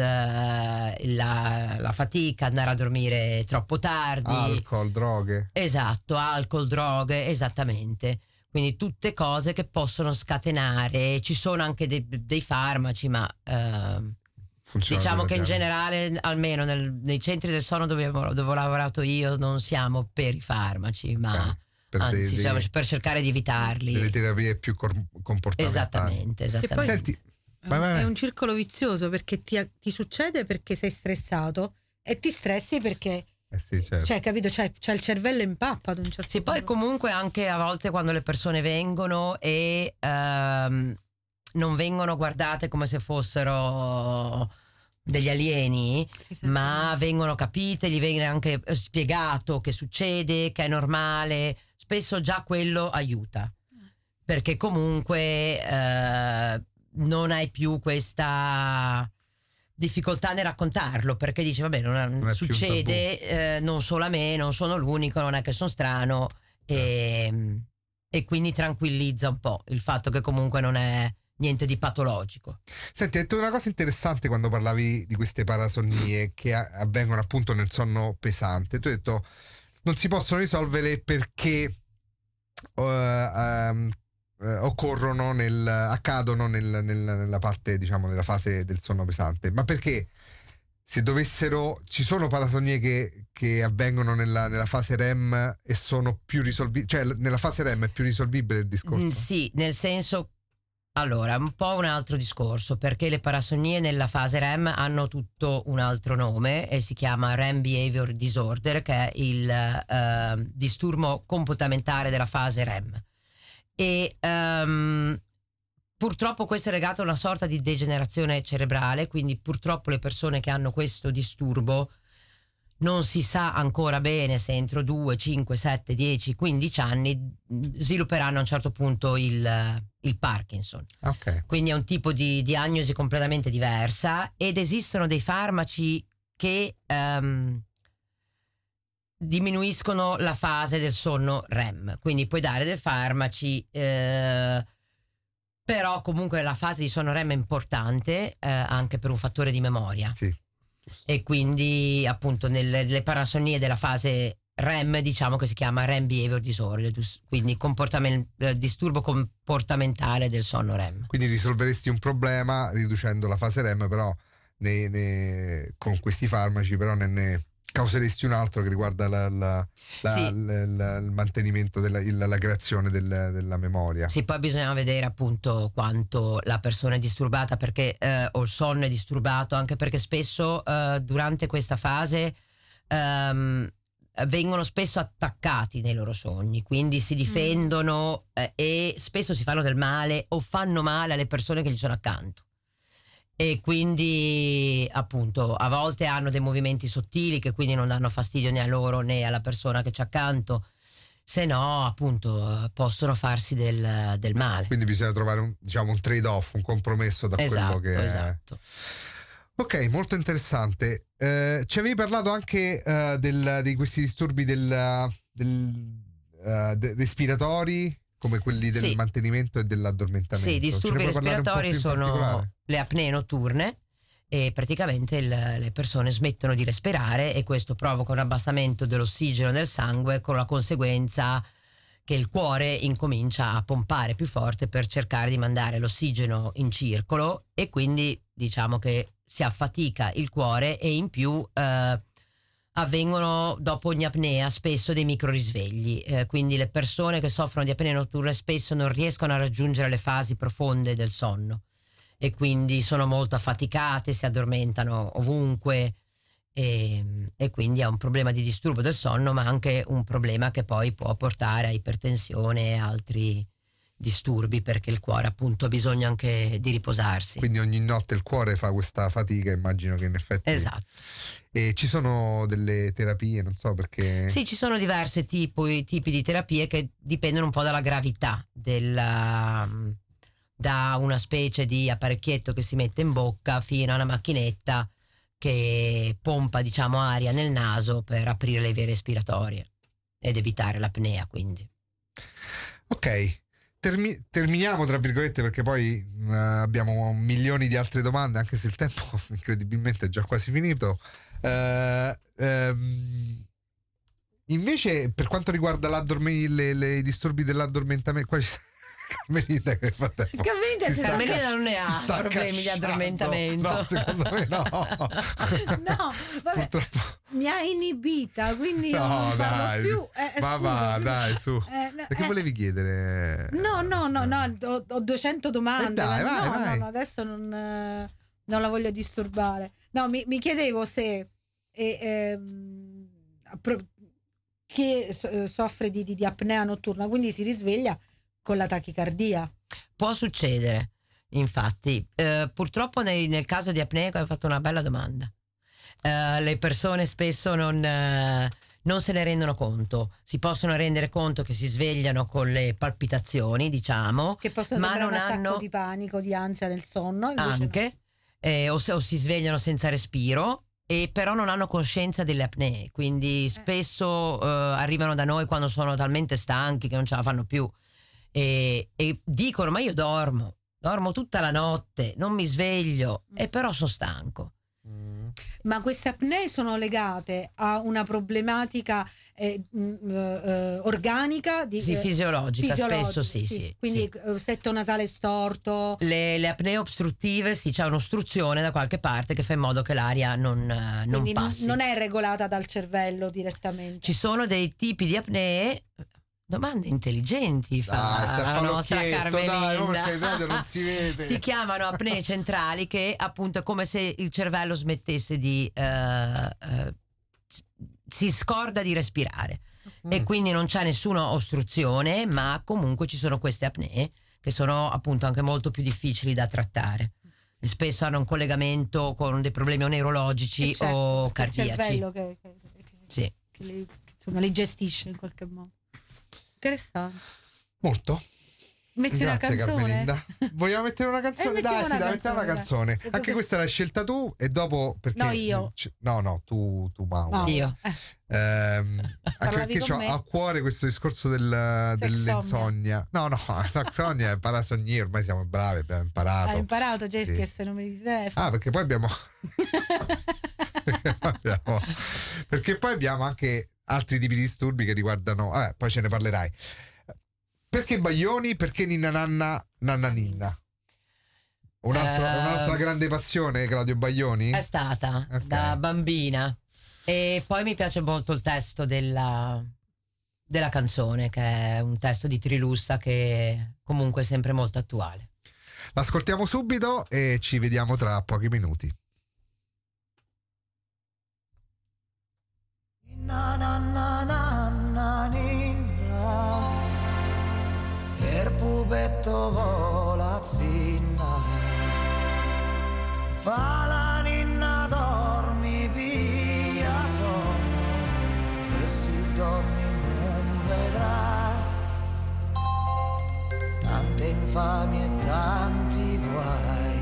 la fatica, andare a dormire troppo tardi. Alcol, droghe. Esatto, alcol, droghe, esattamente. Quindi tutte cose che possono scatenare. Ci sono anche dei farmaci, ma Funziona diciamo che in piano. generale, almeno nei centri del sonno dove ho lavorato io, non siamo per i farmaci, ma per anzi siamo per cercare di evitarli. delle terapie più comportamentali. Esattamente. Senti, vai. È un circolo vizioso, perché ti succede perché sei stressato e ti stressi perché Sì, certo. cioè, capito, c'è il cervello in pappa ad un certo Sì, poi punto. comunque anche a volte quando le persone vengono e non vengono guardate come se fossero degli alieni, Si sente- ma vengono capite, gli viene anche spiegato che succede, che è normale. Spesso già quello aiuta, perché comunque non hai più questa difficoltà nel raccontarlo, perché dici vabbè, Non è più un succede, non solo a me, non sono l'unico, non è che sono strano, e quindi tranquillizza un po' il fatto che comunque non è niente di patologico. Senti, hai detto una cosa interessante quando parlavi di queste parasonnie che avvengono appunto nel sonno pesante. Tu hai detto non si possono risolvere perché accadono nella parte, diciamo, nella fase del sonno pesante. Ma perché se ci sono parasonnie che avvengono nella fase REM e sono più risolvibili, cioè nella fase REM è più risolvibile il discorso? Sì, nel senso, allora, un po' un altro discorso, perché le parasonnie nella fase REM hanno tutto un altro nome e si chiama REM Behavior Disorder, che è il disturbo comportamentale della fase REM. E purtroppo questo è legato a una sorta di degenerazione cerebrale, quindi purtroppo le persone che hanno questo disturbo non si sa ancora bene se entro 2, 5, 7, 10, 15 anni svilupperanno a un certo punto il Parkinson. Okay. Quindi è un tipo di diagnosi completamente diversa ed esistono dei farmaci che diminuiscono la fase del sonno REM, quindi puoi dare dei farmaci, però comunque la fase di sonno REM è importante anche per un fattore di memoria. Sì. E quindi appunto nelle parasonnie della fase REM diciamo che si chiama REM Behavior Disorder, quindi disturbo comportamentale del sonno REM. Quindi risolveresti un problema riducendo la fase REM, però con questi farmaci però ne causeresti un altro che riguarda il mantenimento la creazione della memoria. Sì, poi bisogna vedere appunto quanto la persona è disturbata perché o il sonno è disturbato, anche perché spesso durante questa fase vengono spesso attaccati nei loro sogni, quindi si difendono e spesso si fanno del male o fanno male alle persone che gli sono accanto. E quindi appunto a volte hanno dei movimenti sottili che quindi non danno fastidio né a loro né alla persona che c'è accanto, se no appunto possono farsi del male. Quindi bisogna trovare un trade-off, un compromesso da quello che è. Esatto. Ok, molto interessante. Ci avevi parlato anche di questi disturbi respiratori, come quelli del mantenimento e dell'addormentamento. Sì, disturbi respiratori sono le apnee notturne e praticamente le persone smettono di respirare e questo provoca un abbassamento dell'ossigeno nel sangue con la conseguenza che il cuore incomincia a pompare più forte per cercare di mandare l'ossigeno in circolo e quindi diciamo che si affatica il cuore e in più avvengono dopo ogni apnea spesso dei microrisvegli, quindi le persone che soffrono di apnea notturna spesso non riescono a raggiungere le fasi profonde del sonno e quindi sono molto affaticate, si addormentano ovunque e quindi è un problema di disturbo del sonno, ma anche un problema che poi può portare a ipertensione e altri disturbi perché il cuore appunto ha bisogno anche di riposarsi. Quindi ogni notte il cuore fa questa fatica, immagino che in effetti. Esatto. E ci sono delle terapie, non so perché. Sì, ci sono diversi tipi di terapie che dipendono un po' dalla gravità da una specie di apparecchietto che si mette in bocca fino a una macchinetta che pompa diciamo aria nel naso per aprire le vie respiratorie ed evitare l'apnea quindi. Ok. Terminiamo tra virgolette perché poi abbiamo milioni di altre domande anche se il tempo incredibilmente è già quasi finito. Invece per quanto riguarda i disturbi dell'addormentamento qua Carmelita che fa tempo. Carmelita non ne ha problemi di addormentamento. No, secondo me no. No, vabbè, purtroppo mi ha inibita, quindi io no, non parlo dai, più. ma va, dai, su. Perché volevi chiedere? No, ho 200 domande. Dai, vai. No, adesso non la voglio disturbare. No, mi chiedevo se chi soffre di apnea notturna, quindi si risveglia con la tachicardia. Può succedere, infatti. Purtroppo nel caso di apnea hai fatto una bella domanda. Le persone spesso non se ne rendono conto. Si possono rendere conto che si svegliano con le palpitazioni, diciamo, che possono ma sembrare non un attacco hanno di panico, di ansia nel sonno. Anche, o si svegliano senza respiro. E però non hanno coscienza delle apnee, quindi spesso arrivano da noi quando sono talmente stanchi che non ce la fanno più e dicono ma io dormo dormo tutta la notte, non mi sveglio e però sono stanco. Ma queste apnee sono legate a una problematica organica? Sì, fisiologica, spesso sì. Quindi sì. setto nasale storto. Le apnee ostruttive, sì, c'è un'ostruzione da qualche parte che fa in modo che l'aria non passi. Non è regolata dal cervello direttamente. Ci sono dei tipi di apnee. Domande intelligenti fa la nostra Carmelinda. Perché in radio non si vede. Si chiamano apnee centrali, che appunto è come se il cervello smettesse di si scorda di respirare e quindi non c'è nessuna ostruzione, ma comunque ci sono queste apnee che sono appunto anche molto più difficili da trattare e spesso hanno un collegamento con dei problemi neurologici o cardiaci. Il cervello che li gestisce in qualche modo. Interessante. Molto. Metti Grazie, una canzone? Carmelinda. Vogliamo mettere una canzone? Dai, mettiamo una canzone. Dai. Anche questa l'hai scelta tu e dopo perché No, io. No, tu Mauro. Io. Anche perché ho a cuore questo discorso dell'insonnia. No, l'insonnia è parasognia, ormai siamo bravi, abbiamo imparato. Hai imparato già Sì. che se numeri di telefono. Perché poi abbiamo perché poi abbiamo anche altri tipi di disturbi che riguardano, poi ce ne parlerai. Perché Baglioni? Perché Ninna Nanna Nanna Ninna? Un'altra grande passione, Claudio Baglioni? È stata da bambina. E poi mi piace molto il testo della canzone, che è un testo di Trilussa che comunque è sempre molto attuale. L'ascoltiamo subito e ci vediamo tra pochi minuti. Na na na na na ninna, il pupetto vola zinna, fa la ninna dormi via sonno, che se dormi non vedrai tante infamie e tanti guai.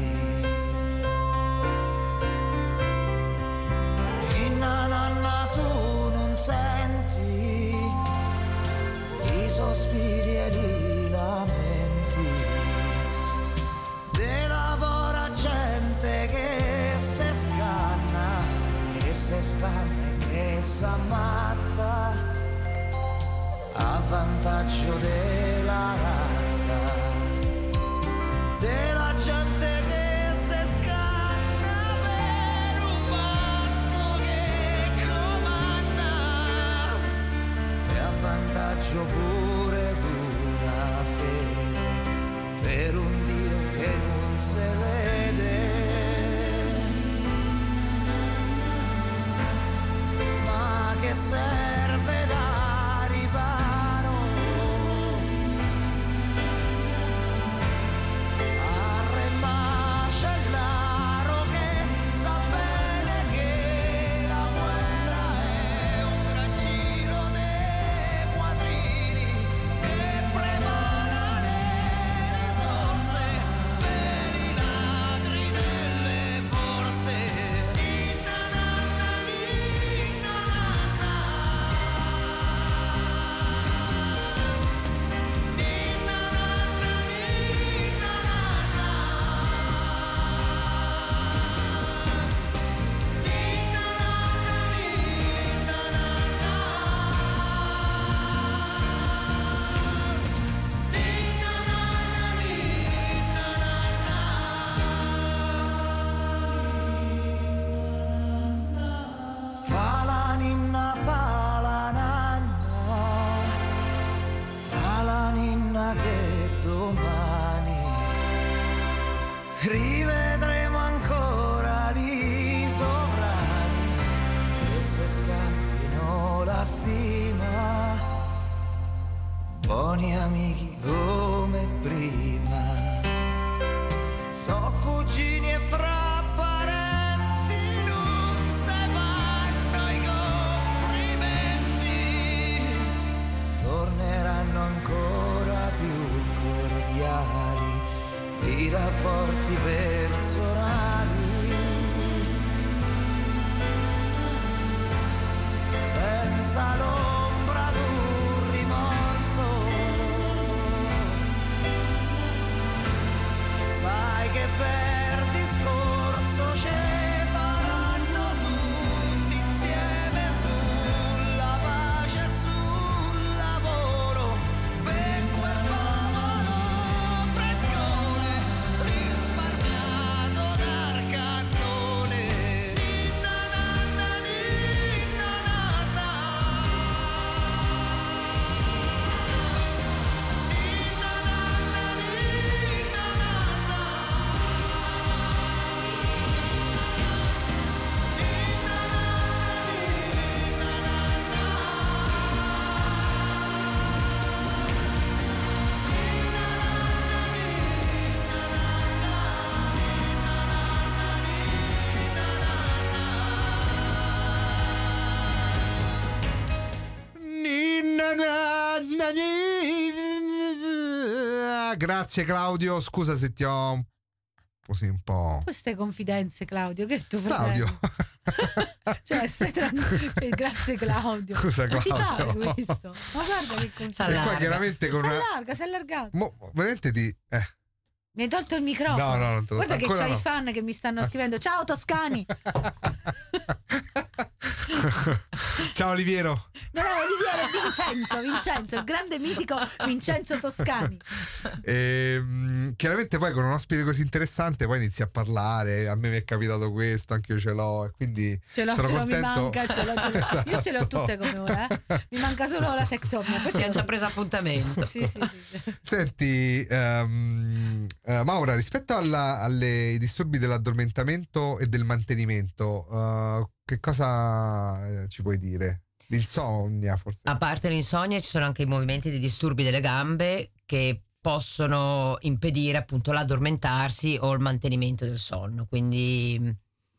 Ninna nanna tu non senti i sospiri e i lamenti della povera gente che se scanna e che s'ammazza a vantaggio della razza, della gente che se scanna per un patto che comanda e a vantaggio pure d'una fede per un Dio che non si vede, ma che serve da riparo a re macellaro che sa bene che la guerra è un gran giro dei quadrini che prepara le risorse per i ladri delle borse. Ninna nanna ninna nanna, ninna nanna ninna nanna, ninna nanna ninna nanna, ninna nanna ninna nanna. Fa la ninna, fa la nanna, fa la ninna che domani rivedremo ancora i sovrani che se scambino la stima, buoni amici come prima, so cugini e fra parenti non se vanno i complimenti, torneranno ancora più cordiali i rapporti personali, senza l'ombra d'un rimorso, Grazie Claudio, scusa se ti ho così un po'. Queste confidenze, Claudio, che tu Claudio. cioè, grazie Claudio. Scusa Ma ti Claudio. pare questo? Ma guarda che confidenza. E poi chiaramente con una. Si è allargato. Veramente ti. Mi hai tolto il microfono. No, non te lo Guarda che ancora c'hai no. i fan che mi stanno scrivendo. Ciao Toscani. Ciao Oliviero. No, Oliviero, Vincenzo, il grande mitico Vincenzo Toscani. Chiaramente poi con un ospite così interessante poi inizi a parlare. A me mi è capitato questo, anche io ce l'ho, e quindi Ce l'ho, sono mi contento. manca, ce l'ho. Io ce le ho tutte come ora, Mi manca solo la sexomnia. Ci hanno già preso appuntamento. Sì. Senti, Maura, rispetto ai disturbi dell'addormentamento e del mantenimento, che cosa ci puoi dire? L'insonnia, forse? A parte l'insonnia, ci sono anche i movimenti di disturbi delle gambe che possono impedire appunto l'addormentarsi o il mantenimento del sonno. Quindi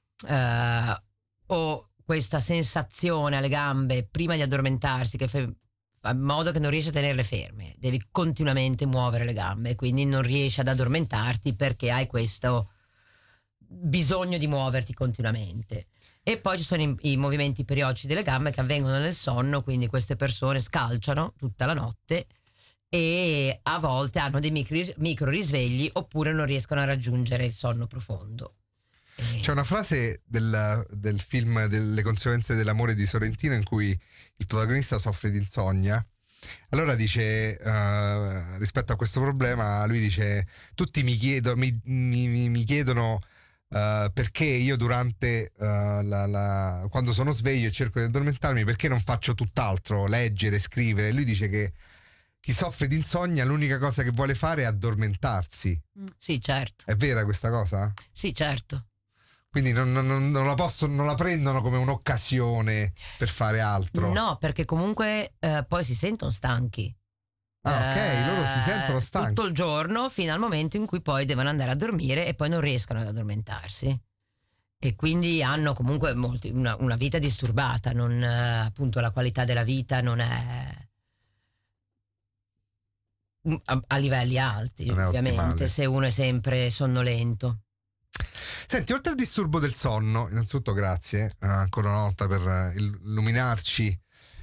o questa sensazione alle gambe prima di addormentarsi che fa in modo che non riesci a tenerle ferme, devi continuamente muovere le gambe, quindi non riesci ad addormentarti perché hai questo bisogno di muoverti continuamente. E poi ci sono i movimenti periodici delle gambe che avvengono nel sonno, quindi queste persone scalciano tutta la notte e a volte hanno dei micro risvegli oppure non riescono a raggiungere il sonno profondo. C'è una frase del film delle conseguenze dell'amore di Sorrentino in cui il protagonista soffre di insonnia. Allora dice, rispetto a questo problema, lui dice: tutti mi chiedono perché io durante quando sono sveglio e cerco di addormentarmi, perché non faccio tutt'altro, leggere, scrivere. Lui dice che chi soffre di insonnia l'unica cosa che vuole fare è addormentarsi. Sì, certo. È vera questa cosa? Sì, certo. Quindi non la prendono come un'occasione per fare altro. No, perché comunque poi si sentono stanchi. Ok, loro si sentono stanchi tutto il giorno fino al momento in cui poi devono andare a dormire e poi non riescono ad addormentarsi. E quindi hanno comunque una vita disturbata, appunto la qualità della vita non è a livelli alti, non è ovviamente, ottimale. se uno è sempre sonnolento. Senti, oltre al disturbo del sonno, innanzitutto grazie ancora una volta per illuminarci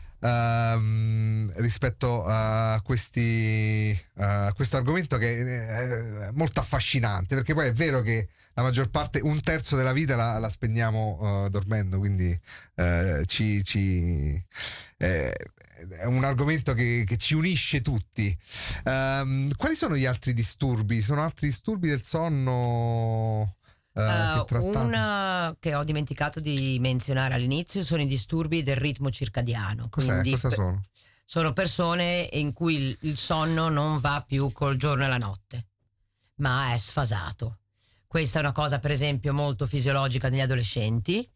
rispetto a questo argomento che è molto affascinante, perché poi è vero che la maggior parte, 1/3 della vita la spendiamo dormendo, quindi è un argomento che ci unisce tutti. Quali sono gli altri disturbi? Sono altri disturbi del sonno? Una che ho dimenticato di menzionare all'inizio sono i disturbi del ritmo circadiano. Cosa sono? Sono persone in cui il sonno non va più col giorno e la notte, ma è sfasato. Questa è una cosa, per esempio, molto fisiologica negli adolescenti,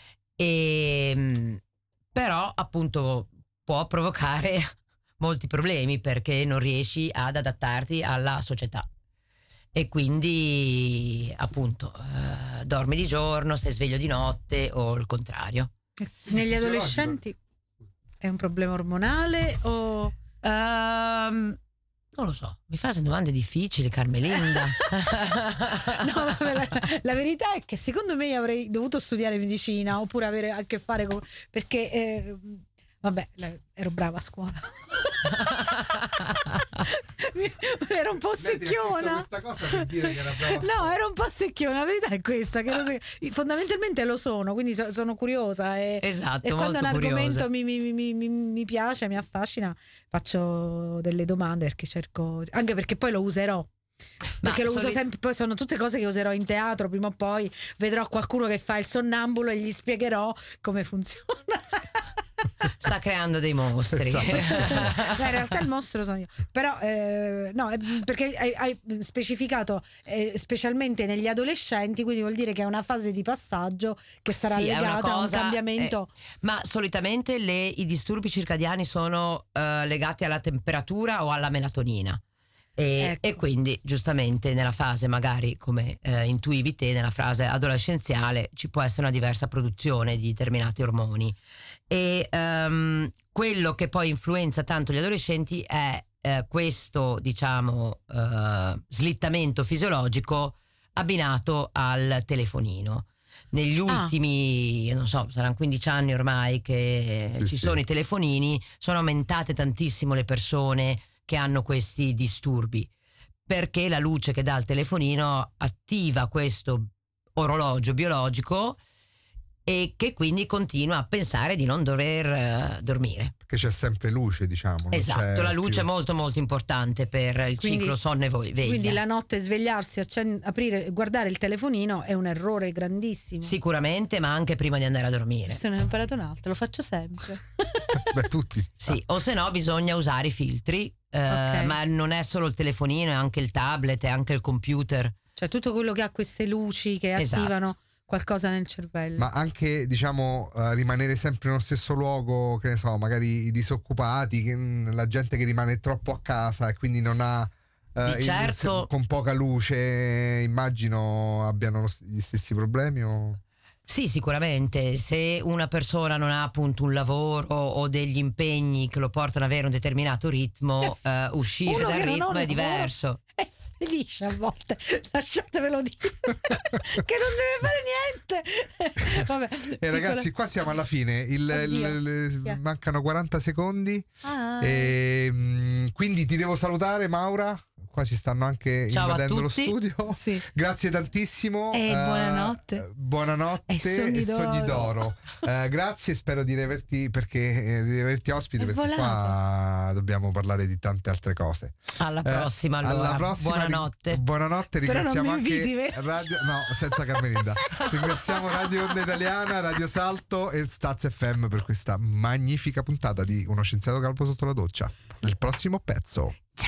però appunto può provocare molti problemi perché non riesci ad adattarti alla società. E quindi appunto dormi di giorno, sei sveglio di notte o il contrario. Negli adolescenti è un problema ormonale o... Non lo so, mi fai domande difficili, Carmelinda. No, la verità è che secondo me avrei dovuto studiare medicina oppure avere a che fare con... perché... vabbè, ero brava a scuola. Ero un po' secchiona. Questa cosa per dire che era brava. No, ero un po' secchiona, la verità è questa, che fondamentalmente lo sono, quindi sono curiosa Esatto, e quando molto un argomento curiosa. mi piace, mi affascina, faccio delle domande perché cerco, anche perché poi lo userò. Perché lo uso sempre, poi sono tutte cose che userò in teatro, prima o poi vedrò qualcuno che fa il sonnambulo e gli spiegherò come funziona. Sta creando dei mostri. No, in realtà il mostro sono io. Però no, perché hai specificato specialmente negli adolescenti, quindi vuol dire che è una fase di passaggio che sarà legata a un cambiamento. Ma solitamente i disturbi circadiani sono legati alla temperatura o alla melatonina. E quindi giustamente nella fase, magari come intuivi te, nella fase adolescenziale ci può essere una diversa produzione di determinati ormoni. E quello che poi influenza tanto gli adolescenti è questo, diciamo, slittamento fisiologico abbinato al telefonino. Negli ultimi, non so, saranno 15 anni ormai che ci sono i telefonini, sono aumentate tantissimo le persone che hanno questi disturbi, perché la luce che dà il telefonino attiva questo orologio biologico e che quindi continua a pensare di non dover dormire. Perché c'è sempre luce, diciamo. Esatto, la luce è molto molto importante per il ciclo sonno e veglia. Quindi la notte svegliarsi, aprire, guardare il telefonino è un errore grandissimo. Sicuramente, ma anche prima di andare a dormire. Se ne ho imparato un altro, lo faccio sempre. Beh, tutti. Sì, o se no bisogna usare i filtri, ma non è solo il telefonino, è anche il tablet, è anche il computer. Cioè tutto quello che ha queste luci che attivano qualcosa nel cervello. Ma anche, diciamo, rimanere sempre nello stesso luogo, che ne so, magari i disoccupati, la gente che rimane troppo a casa e quindi non ha certo, con poca luce, immagino abbiano gli stessi problemi o... Sì, sicuramente. Se una persona non ha appunto un lavoro o degli impegni che lo portano ad avere un determinato ritmo, uscire dal ritmo è diverso. È felice a volte, lasciatevelo dire, che non deve fare niente. Vabbè, ragazzi, qua siamo alla fine. Mancano 40 secondi. Quindi ti devo salutare, Maura. Qua ci stanno anche invadendo lo studio. Sì. Grazie tantissimo. E buonanotte. Buonanotte e sogni d'oro. Grazie, spero di riaverti ospite, perché qua dobbiamo parlare di tante altre cose. Alla prossima, allora. Alla prossima, buonanotte. Buonanotte, ringraziamo anche Radio. No, senza Carmelinda. Ringraziamo Radio Onda Italiana, Radio Salto e Staz FM per questa magnifica puntata di Uno Scienziato Calvo sotto la doccia. Il prossimo pezzo. Ciao.